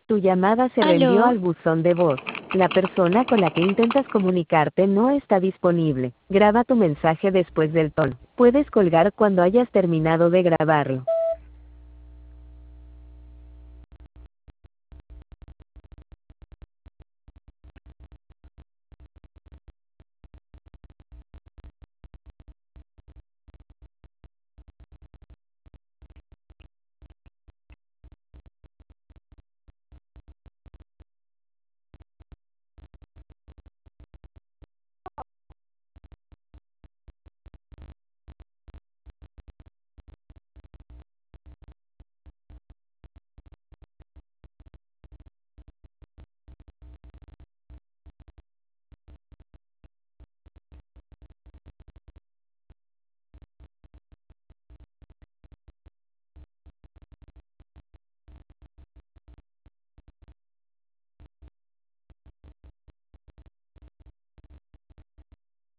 Tu llamada se reenvió ¿Aló? al buzón de voz. La persona con la que intentas comunicarte no está disponible. Graba tu mensaje después del tono. Puedes colgar cuando hayas terminado de grabarlo.